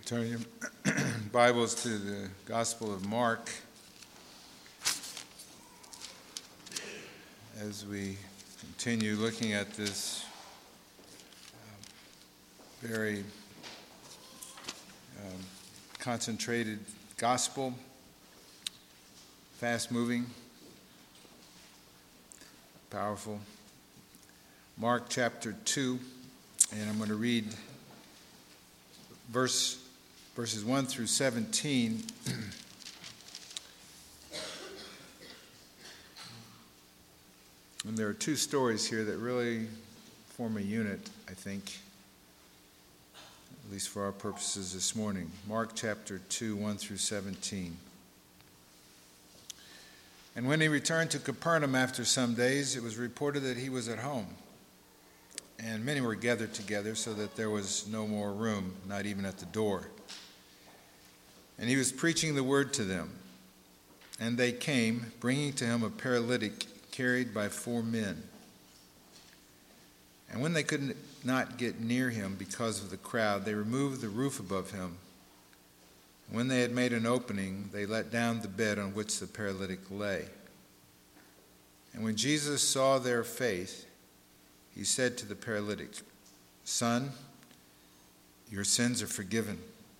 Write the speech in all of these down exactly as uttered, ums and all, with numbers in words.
Turn your Bibles to the Gospel of Mark as we continue looking at this uh, very um, concentrated gospel, fast-moving, powerful. Mark chapter two, and I'm going to read verse Verses one through seventeen. And there are two stories here that really form a unit, I think, at least for our purposes this morning. Mark chapter two, one through seventeen. And when he returned to Capernaum after some days, it was reported that he was at home. And many were gathered together so that there was no more room, not even at the door. And he was preaching the word to them. And they came, bringing to him a paralytic carried by four men. And when they could not get near him because of the crowd, they removed the roof above him. And when they had made an opening, they let down the bed on which the paralytic lay. And when Jesus saw their faith, he said to the paralytic, "Son, your sins are forgiven."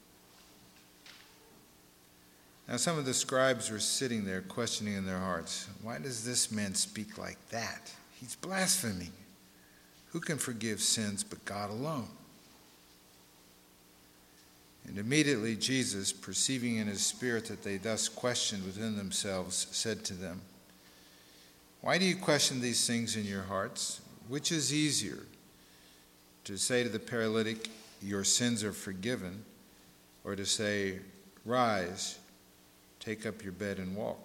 Now some of the scribes were sitting there questioning in their hearts, "Why does this man speak like that? He's blaspheming. Who can forgive sins but God alone?" And immediately Jesus, perceiving in his spirit that they thus questioned within themselves, said to them, "Why do you question these things in your hearts? Which is easier, to say to the paralytic, 'Your sins are forgiven,' or to say, 'Rise, take up your bed and walk'?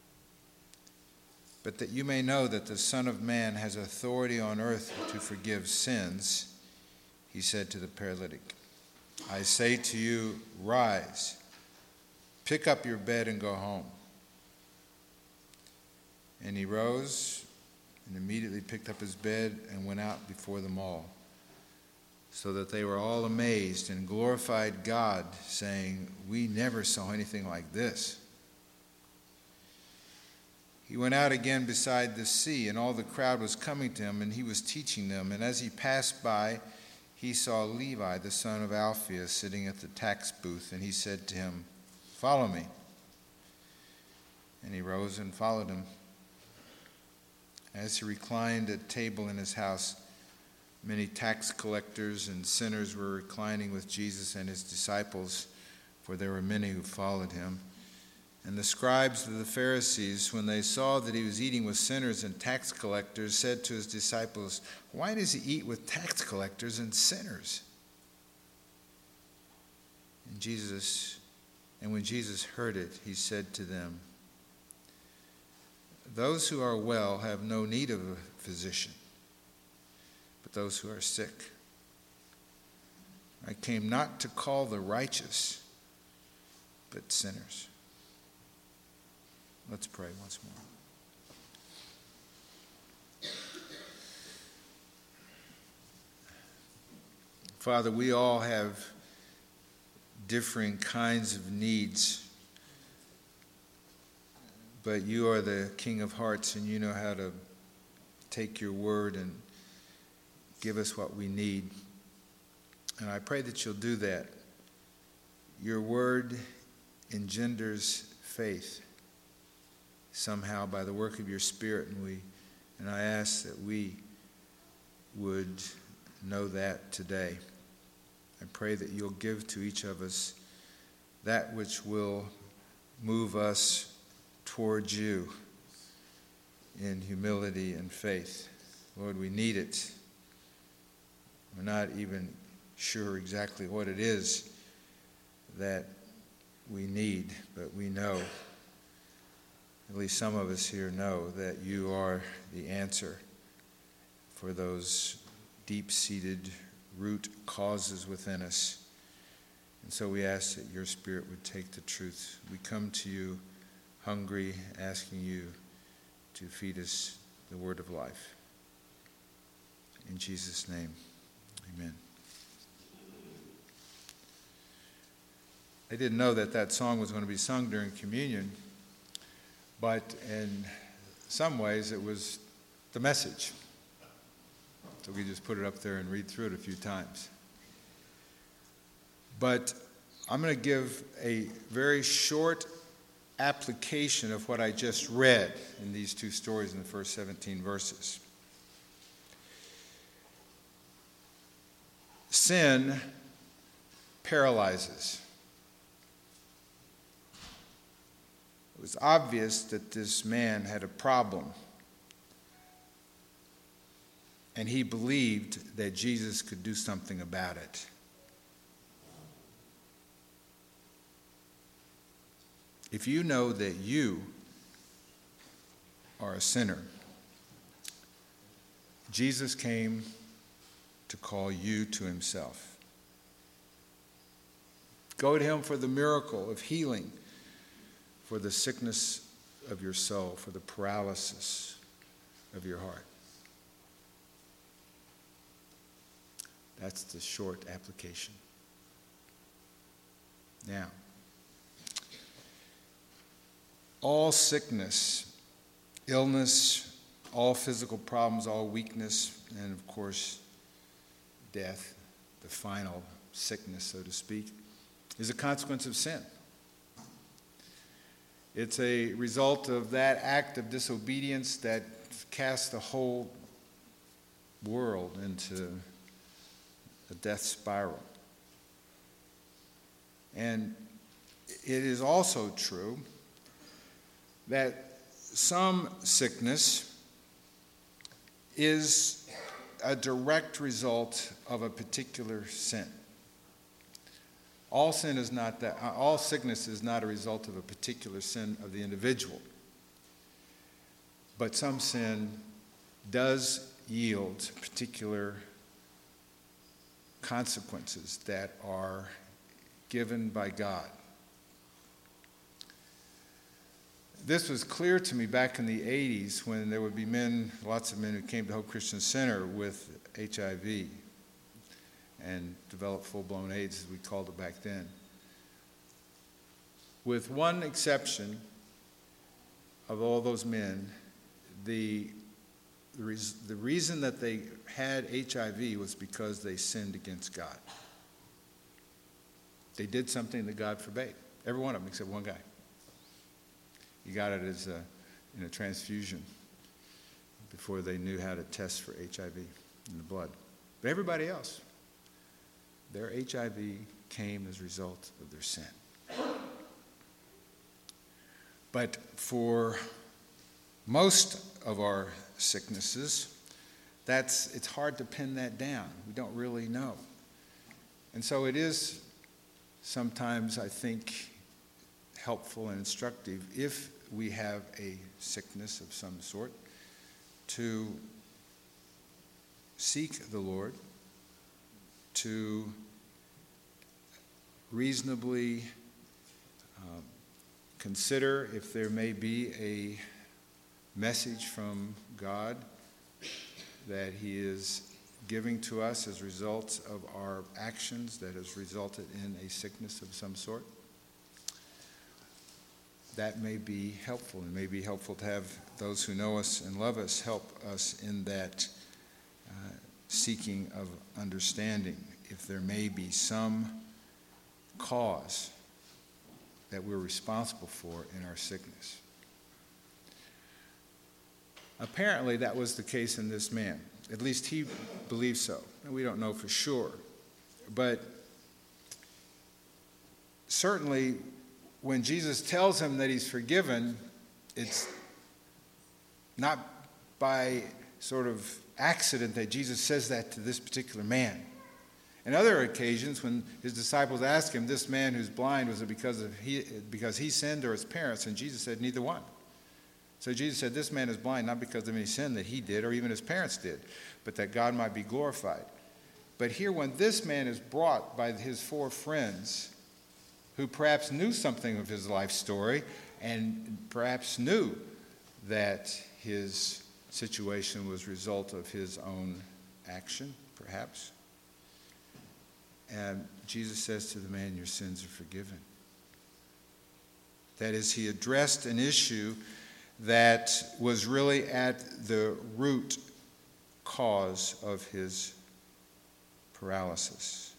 But that you may know that the Son of Man has authority on earth to forgive sins," he said to the paralytic, "I say to you, rise, pick up your bed and go home." And he rose and immediately picked up his bed and went out before them all, so that they were all amazed and glorified God, saying, "We never saw anything like this." He went out again beside the sea, and all the crowd was coming to him, and he was teaching them. And as he passed by, he saw Levi, the son of Alphaeus, sitting at the tax booth, and he said to him, "Follow me." And he rose and followed him. As he reclined at table in his house, many tax collectors and sinners were reclining with Jesus and his disciples, for there were many who followed him. And the scribes of the Pharisees, when they saw that he was eating with sinners and tax collectors, said to his disciples, "Why does he eat with tax collectors and sinners?" And Jesus, and when Jesus heard it, he said to them, "Those who are well have no need of a physician, but those who are sick. I came not to call the righteous, but sinners." Let's pray once more. Father, we all have differing kinds of needs, but you are the King of hearts, and you know how to take your word and give us what we need. And I pray that you'll do that. Your word engenders faith somehow by the work of your Spirit, and we and I ask that we would know that today. I pray that you'll give to each of us that which will move us towards you in humility and faith. Lord, we need it. We're not even sure exactly what it is that we need, but we know, at least some of us here know, that you are the answer for those deep-seated root causes within us. And so we ask that your Spirit would take the truth. We come to you hungry, asking you to feed us the word of life. In Jesus' name, amen. They didn't know that that song was going to be sung during communion, but in some ways it was the message. So we just put it up there and read through it a few times. But I'm going to give a very short application of what I just read in these two stories in the first seventeen verses. Sin paralyzes. It was obvious that this man had a problem, and he believed that Jesus could do something about it. If you know that you are a sinner, Jesus came to call you to himself. Go to him for the miracle of healing, for the sickness of your soul, for the paralysis of your heart. That's the short application. Now, all sickness, illness, all physical problems, all weakness, and of course, death, the final sickness, so to speak, is a consequence of sin. It's a result of that act of disobedience that casts the whole world into a death spiral. And it is also true that some sickness is a direct result of a particular sin. All sin is not that, all sickness is not a result of a particular sin of the individual. But some sin does yield particular consequences that are given by God. This was clear to me back in the eighties when there would be men, lots of men who came to Hope Christian Center with H I V and developed full-blown AIDS, as we called it back then. With one exception of all those men, the, the, res, the reason that they had H I V was because they sinned against God. They did something that God forbade. Every one of them except one guy. He got it as a, in a transfusion before they knew how to test for H I V in the blood. But everybody else, their H I V came as a result of their sin. But for most of our sicknesses, that's it's hard to pin that down. We don't really know. And so it is sometimes, I think, helpful and instructive if we have a sickness of some sort to seek the Lord, to reasonably um, consider if there may be a message from God that he is giving to us as a result of our actions that has resulted in a sickness of some sort. That may be helpful, and may be helpful to have those who know us and love us help us in that uh, seeking of understanding. If there may be some cause that we're responsible for in our sickness. Apparently, that was the case in this man. At least he believed so. And we don't know for sure. But certainly, when Jesus tells him that he's forgiven, it's not by sort of accident that Jesus says that to this particular man. In other occasions, when his disciples asked him, this man who's blind, was it because of he, because he sinned or his parents? And Jesus said, neither one. So Jesus said, this man is blind not because of any sin that he did or even his parents did, but that God might be glorified. But here, when this man is brought by his four friends, who perhaps knew something of his life story and perhaps knew that his situation was a result of his own action, perhaps. And Jesus says to the man, your sins are forgiven. That is, he addressed an issue that was really at the root cause of his paralysis.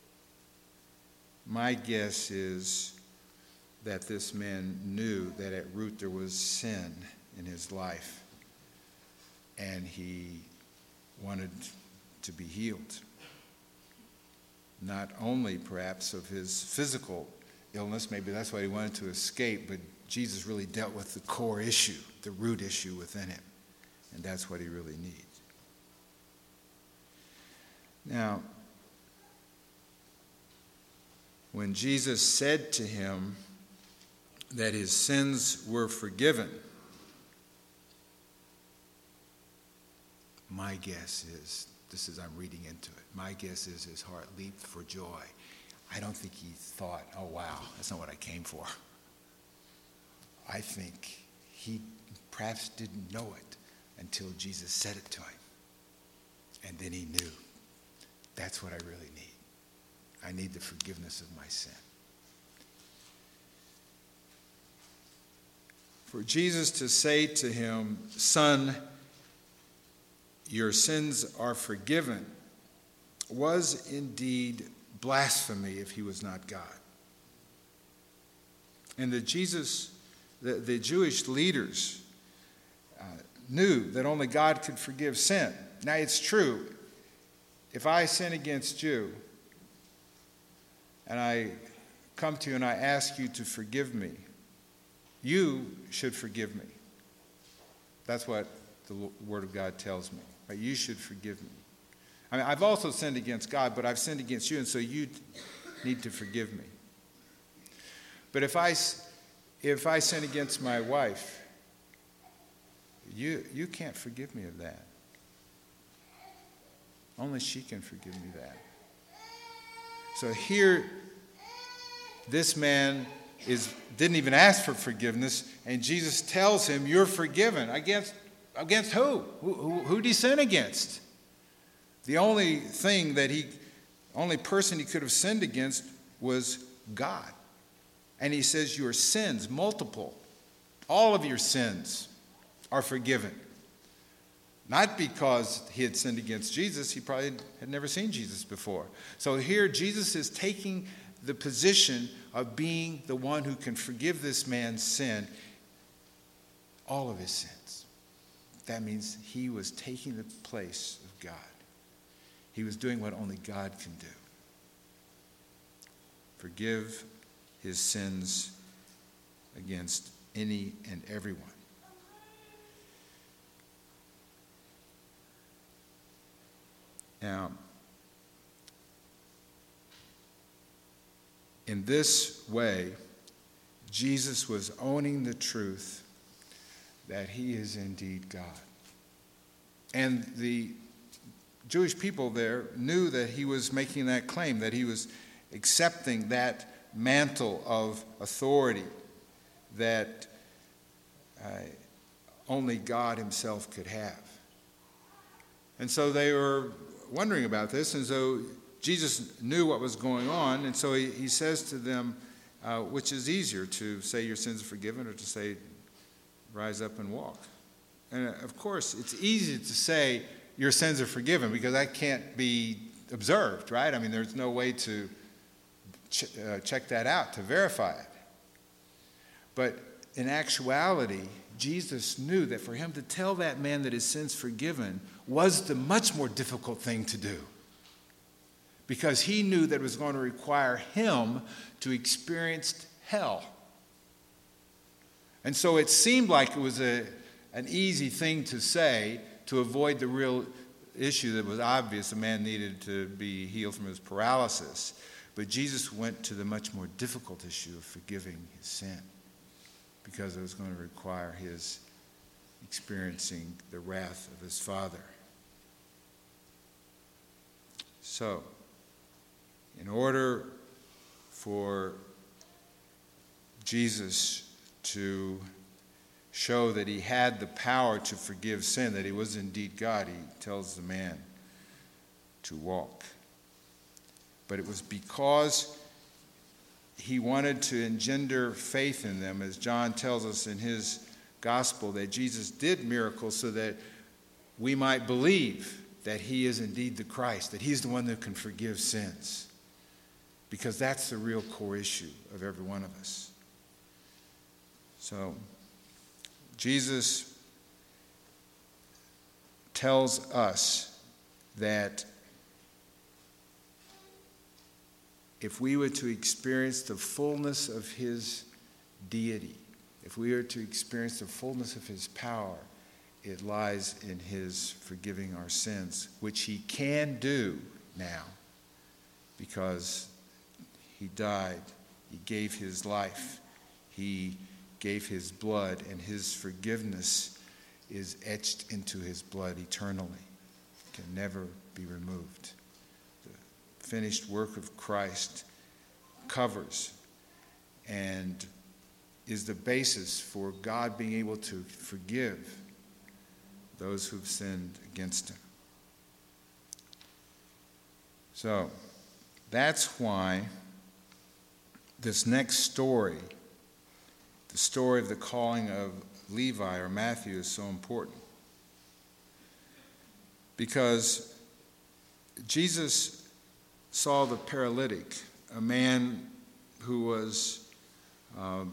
My guess is that this man knew that at root there was sin in his life, and he wanted to be healed. Not only perhaps of his physical illness, maybe that's why he wanted to escape, but Jesus really dealt with the core issue, the root issue within him, and that's what he really needs. Now, when Jesus said to him that his sins were forgiven, my guess is, this is, I'm reading into it, my guess is his heart leaped for joy. I don't think he thought, oh wow, that's not what I came for. I think he perhaps didn't know it until Jesus said it to him. And then he knew, that's what I really need. I need the forgiveness of my sin. For Jesus to say to him, son, your sins are forgiven, was indeed blasphemy if he was not God. And the Jesus, the, the Jewish leaders uh, knew that only God could forgive sin. Now it's true, if I sin against you, and I come to you and I ask you to forgive me, you should forgive me. That's what the Word of God tells me. Right? You should forgive me. I mean, I've also sinned against God, but I've sinned against you, and so you need to forgive me. But if I, if I sin against my wife, you, you can't forgive me of that. Only she can forgive me that. So here, this man is didn't even ask for forgiveness, and Jesus tells him, you're forgiven. Against, against who? Who, who? Who did he sin against? The only thing that he, only person he could have sinned against was God. And he says, your sins, multiple, all of your sins are forgiven. Not because he had sinned against Jesus, he probably had never seen Jesus before. So here Jesus is taking the position of being the one who can forgive this man's sin, all of his sins. That means he was taking the place of God. He was doing what only God can do. Forgive his sins against any and everyone. Now, in this way, Jesus was owning the truth that he is indeed God. And the Jewish people there knew that he was making that claim, that he was accepting that mantle of authority that uh, only God himself could have. And so they were wondering about this, and so Jesus knew what was going on, and so he, he says to them, uh, which is easier, to say your sins are forgiven or to say rise up and walk? And of course, it's easy to say your sins are forgiven because that can't be observed, right? I mean, there's no way to ch- uh, check that out, to verify it. But in actuality, Jesus knew that for him to tell that man that his sins forgiven was the much more difficult thing to do, because he knew that it was going to require him to experience hell. And so it seemed like it was a, an easy thing to say to avoid the real issue that was obvious. A man needed to be healed from his paralysis. But Jesus went to the much more difficult issue of forgiving his sin, because it was going to require his experiencing the wrath of his Father. So, in order for Jesus to show that he had the power to forgive sin, that he was indeed God, he tells the man to walk. But it was because he wanted to engender faith in them, as John tells us in his gospel, that Jesus did miracles so that we might believe that he is indeed the Christ, that he's the one that can forgive sins. Because that's the real core issue of every one of us. So, Jesus tells us that if we were to experience the fullness of his deity, if we were to experience the fullness of his power, it lies in his forgiving our sins, which he can do now because he died, he gave his life, he gave his blood, and his forgiveness is etched into his blood eternally. It can never be removed. The finished work of Christ covers and is the basis for God being able to forgive those who've sinned against him. So, that's why this next story, the story of the calling of Levi or Matthew, is so important. Because Jesus saw the paralytic, a man who was uh,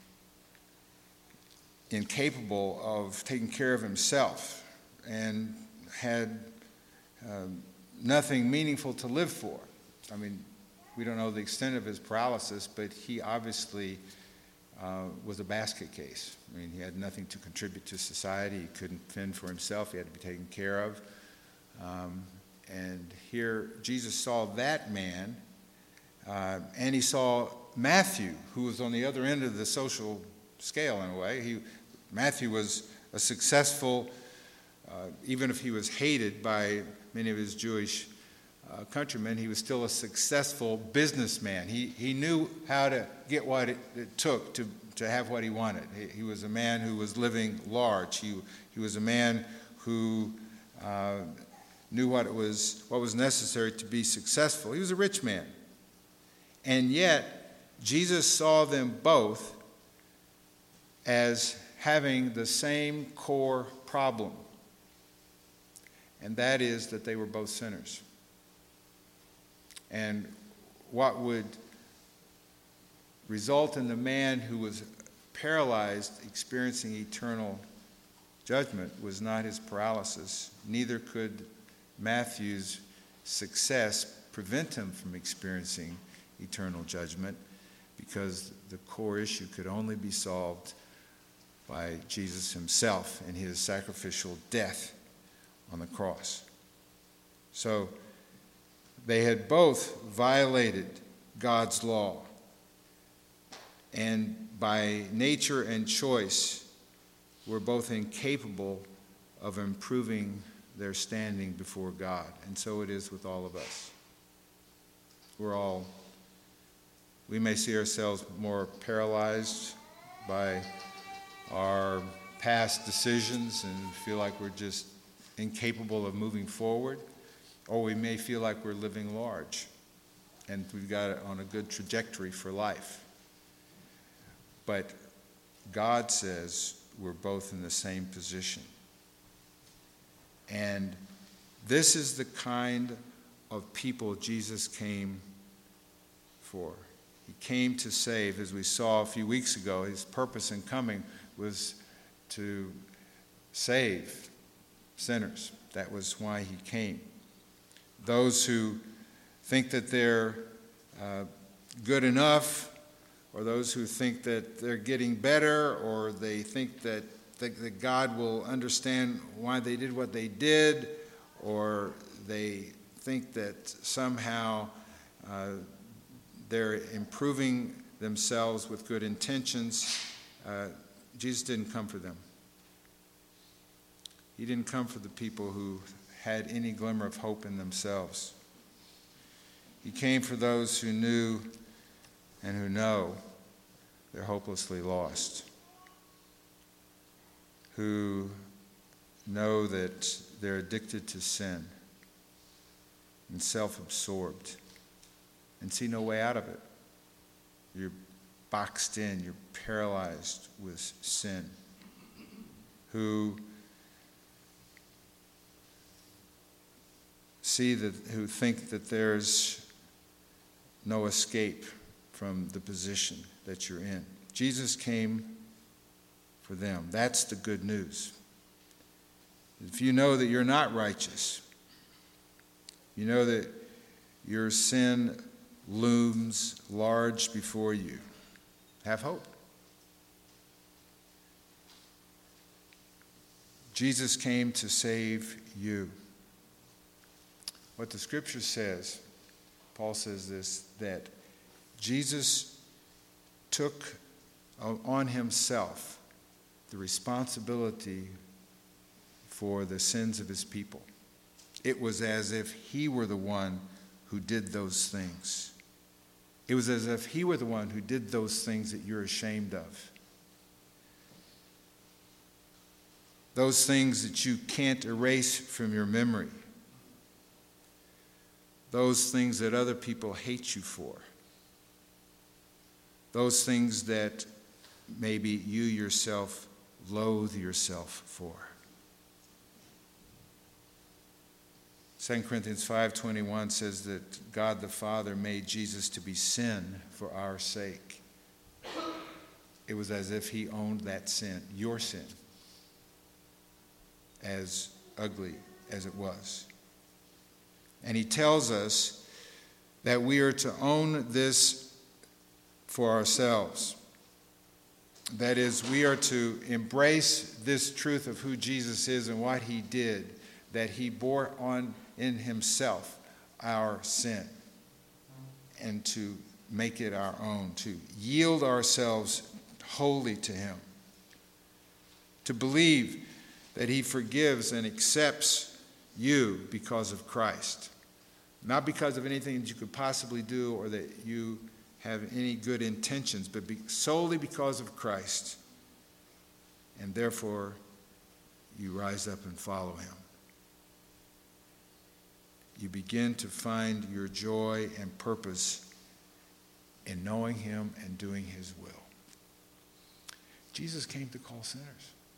incapable of taking care of himself and had uh, nothing meaningful to live for. I mean, we don't know the extent of his paralysis, but he obviously uh, was a basket case. I mean, he had nothing to contribute to society. He couldn't fend for himself. He had to be taken care of. Um, and here, Jesus saw that man, uh, and he saw Matthew, who was on the other end of the social scale in a way. He, Matthew was a successful, uh, even if he was hated by many of his Jewish uh, countrymen, he was still a successful businessman. He, he knew how to get what it, it took to, to have what he wanted. He, he was a man who was living large. He, he was a man who uh, knew what it was, what was necessary to be successful. He was a rich man. And yet, Jesus saw them both as having the same core problem, and that is that they were both sinners. And what would result in the man who was paralyzed experiencing eternal judgment was not his paralysis. Neither could Matthew's success prevent him from experiencing eternal judgment, because the core issue could only be solved by Jesus himself and his sacrificial death on the cross. So they had both violated God's law, and by nature and choice were both incapable of improving their standing before God. And so it is with all of us. We're all, we may see ourselves more paralyzed by our past decisions and feel like we're just incapable of moving forward, or we may feel like we're living large and we've got it on a good trajectory for life. But God says we're both in the same position. And this is the kind of people Jesus came for. He came to save, as we saw a few weeks ago. His purpose in coming was to save sinners. That was why he came. Those who think that they're uh, good enough, or those who think that they're getting better, or they think that, think that God will understand why they did what they did, or they think that somehow uh, they're improving themselves with good intentions. Uh, Jesus didn't come for them. He didn't come for the people who had any glimmer of hope in themselves. He came for those who knew and who know they're hopelessly lost, who know that they're addicted to sin and self-absorbed and see no way out of it. you're boxed in, you're paralyzed with sin, who see that, who think that there's no escape from the position that you're in. Jesus came for them. That's the good news. If you know that you're not righteous, you know that your sin looms large before you, have hope. Jesus came to save you. What the scripture says, Paul says this, that Jesus took on himself the responsibility for the sins of his people. It was as if he were the one who did those things. It was as if he were the one who did those things that you're ashamed of. Those things that you can't erase from your memory. Those things that other people hate you for. Those things that maybe you yourself loathe yourself for. Second Corinthians five twenty-one says that God the Father made Jesus to be sin for our sake. It was as if he owned that sin, your sin, as ugly as it was. And he tells us that we are to own this for ourselves. That is, we are to embrace this truth of who Jesus is and what he did, that he bore on in himself our sin, and to make it our own, to yield ourselves wholly to him, to believe that he forgives and accepts you because of Christ, not because of anything that you could possibly do or that you have any good intentions, but be, solely because of Christ, and therefore you rise up and follow him. You begin to find your joy and purpose in knowing him and doing his will. Jesus came to call sinners.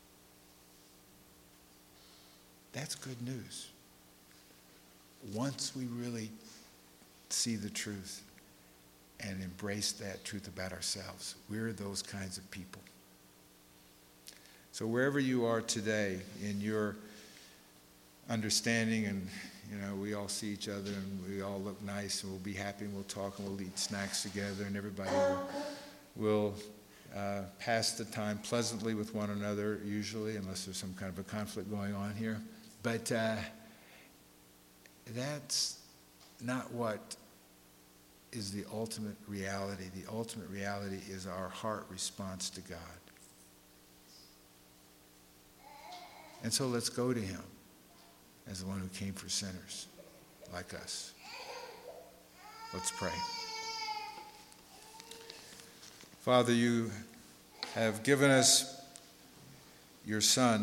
That's good news. Once we really see the truth and embrace that truth about ourselves, we're those kinds of people. So wherever you are today in your understanding, and you know, we all see each other and we all look nice and we'll be happy and we'll talk and we'll eat snacks together and everybody will, will uh, pass the time pleasantly with one another, usually, unless there's some kind of a conflict going on here. But uh, that's not what is the ultimate reality. The ultimate reality is our heart response to God. And so let's go to him as the one who came for sinners like us. Let's pray. Father, you have given us your Son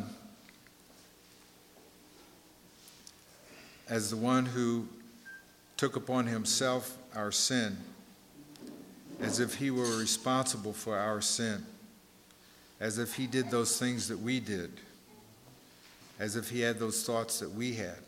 as the one who took upon himself our sin, as if he were responsible for our sin, as if he did those things that we did, as if he had those thoughts that we had.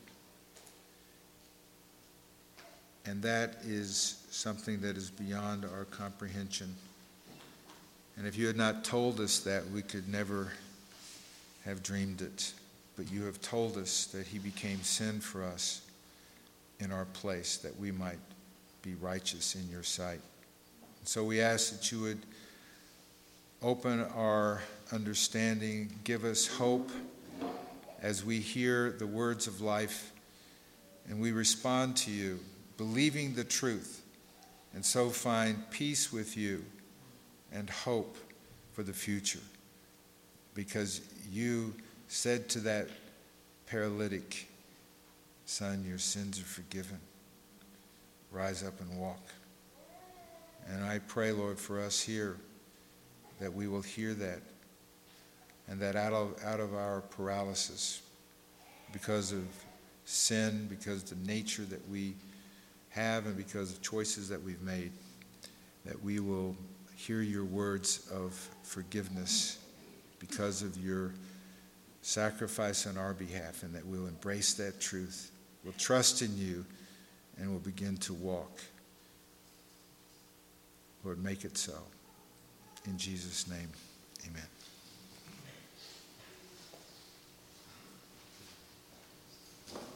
And that is something that is beyond our comprehension. And if you had not told us that, we could never have dreamed it. But you have told us that he became sin for us in our place, that we might be righteous in your sight. And so we ask that you would open our understanding, give us hope as we hear the words of life and we respond to you, believing the truth, and so find peace with you and hope for the future. Because you said to that paralytic, son, your sins are forgiven. Rise up and walk. And I pray, Lord, for us here, that we will hear that, and that out of, out of our paralysis, because of sin, because of the nature that we have, and because of choices that we've made, that we will hear your words of forgiveness because of your sacrifice on our behalf, and that we'll embrace that truth. We'll trust in you, and we'll begin to walk. Lord, make it so. In Jesus' name, amen.